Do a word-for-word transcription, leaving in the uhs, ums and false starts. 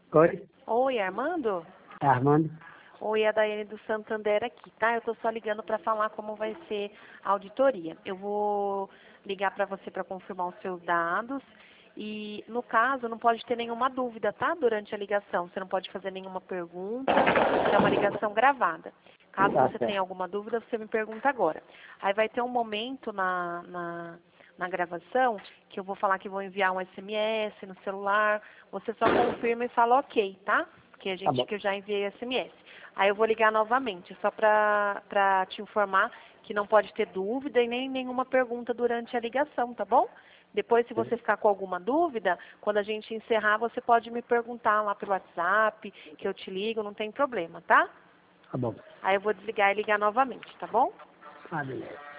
Oi, Oi, Armando? é Armando. Oi, é a Daiane do Santander aqui, tá? Eu tô só ligando para falar como vai ser a auditoria. Eu vou ligar para você para confirmar os seus dados e, no caso, não pode ter nenhuma dúvida, tá? Durante a ligação. Você não pode fazer nenhuma pergunta, é uma ligação gravada. Caso Tá você certo. tenha alguma dúvida, você me pergunta agora. Aí vai ter um momento na, na, na gravação que eu vou falar que vou enviar um S M S no celular. Você só confirma e fala ok, tá? Porque a Tá gente bom. que eu já enviei S M S. Aí eu vou ligar novamente, só para para te informar que não pode ter dúvida e nem nenhuma pergunta durante a ligação, tá bom? Depois, se você ficar com alguma dúvida, quando a gente encerrar, você pode me perguntar lá pelo WhatsApp, que eu te ligo, não tem problema, tá? Tá bom. Aí eu vou desligar e ligar novamente, tá bom? Ah, beleza.